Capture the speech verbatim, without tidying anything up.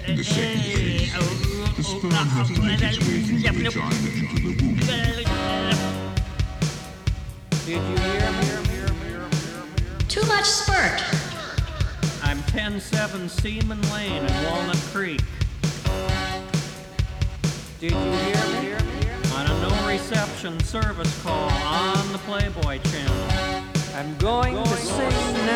In the second phase, the sperm has to make its way through the vagina into the womb. Did you hear me? Too much spurt. I'm ten seven Seaman Lane in Walnut Creek. Did you hear me? On a no reception service call on the Playboy channel. I'm going, going to sing now.